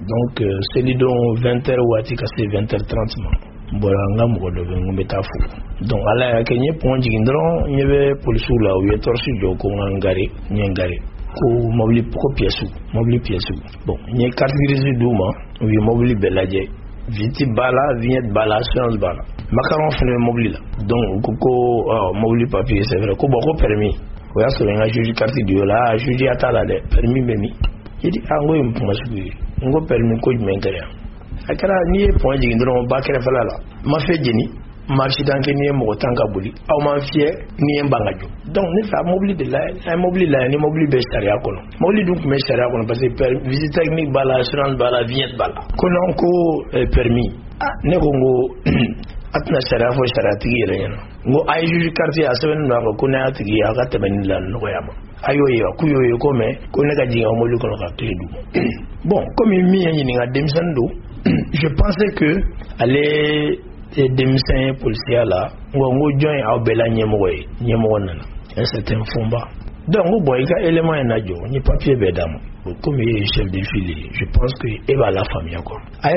Donc c'est dont 20h ou ka se 20h30 ma bolanga mo do be ngombe tafu donc ala ya kenye point jindron nyebe polisu la ou yetorsi joko ngare ko mobile ko pièce bon nye carte grise duma oui mobile belaje viti bala vignette bala assurance bala macaron fene mobile la donc koko mobile papier c'est vrai ko boko permis o ya so nga juge carte dio la juge atala de permis bemi yidi ango impomasubi ngo permis ko jmenkere akara ni point jindron ba kere fala la ma fe jeni ma accident ke ni mo tanka buli aw ma fier ni mbangajo donc ni fa mobile de la un mobile la ni mobile be sharia kono mobile donc me sharia kono parce que visite technique bala assurance bala vignette bala kono ko permis ne ko ngo atna sharia fo sharia tigi yele nyana ngo ay juge quartier a seven no ko na tigi ya ka tebani la no yama ayo yo ku yo ko me ko ne ka jinga mobile kono ka tedu bon comme mi yani ni nga demsando je pensais que aller des médecins policiers là ngo join au bela nyemo nana un certain fomba donc bon il y a élément en ajo ni papier bedam comme chef de file je pense que et va la famille quoi